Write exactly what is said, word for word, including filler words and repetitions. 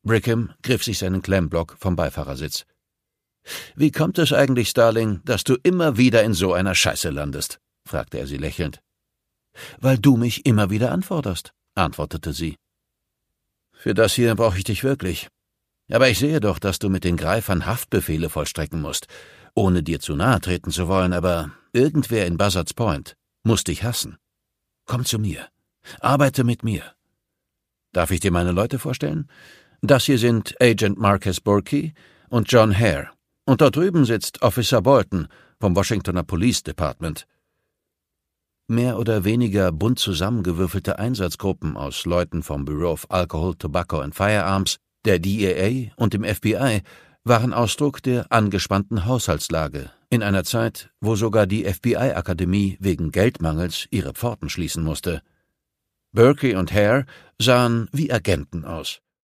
Brigham griff sich seinen Klemmblock vom Beifahrersitz. »Wie kommt es eigentlich, Starling, dass du immer wieder in so einer Scheiße landest?« fragte er sie lächelnd. »Weil du mich immer wieder anforderst«, antwortete sie. »Für das hier brauche ich dich wirklich. Aber ich sehe doch, dass du mit den Greifern Haftbefehle vollstrecken musst, ohne dir zu nahe treten zu wollen, aber irgendwer in Buzzards Point muss dich hassen. Komm zu mir. Arbeite mit mir. Darf ich dir meine Leute vorstellen? Das hier sind Agent Marcus Burkey und John Hare. Und dort drüben sitzt Officer Bolton vom Washingtoner Police Department.« Mehr oder weniger bunt zusammengewürfelte Einsatzgruppen aus Leuten vom Bureau of Alcohol, Tobacco and Firearms, der D E A und dem F B I waren Ausdruck der angespannten Haushaltslage in einer Zeit, wo sogar die F B I-Akademie wegen Geldmangels ihre Pforten schließen musste. Burkey und Hare sahen wie Agenten aus.